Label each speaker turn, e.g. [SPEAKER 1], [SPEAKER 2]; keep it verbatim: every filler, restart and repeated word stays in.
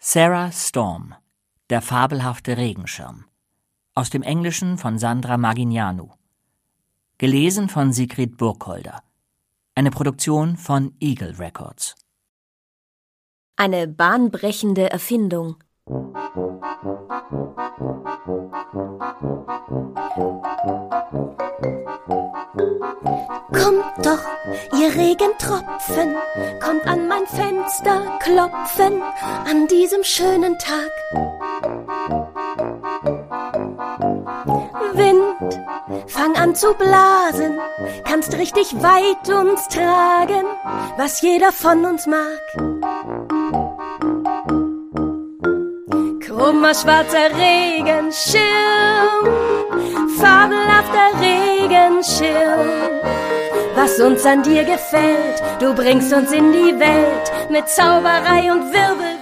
[SPEAKER 1] Sarah Storm, der fabelhafte Regenschirm. Aus dem Englischen von Sandra Magignanu. Gelesen von Sigrid Burkholder. Eine Produktion von Eagle Records.
[SPEAKER 2] Eine bahnbrechende Erfindung. Kommt doch, ihr Regentropfen, kommt an mein Fenster klopfen, an diesem schönen Tag. Wind, fang an zu blasen, kannst richtig weit uns tragen, was jeder von uns mag. Krummer schwarzer Regenschirm, fabelhafter Regenschirm. Was uns an dir gefällt, du bringst uns in die Welt mit Zauberei und Wirbel.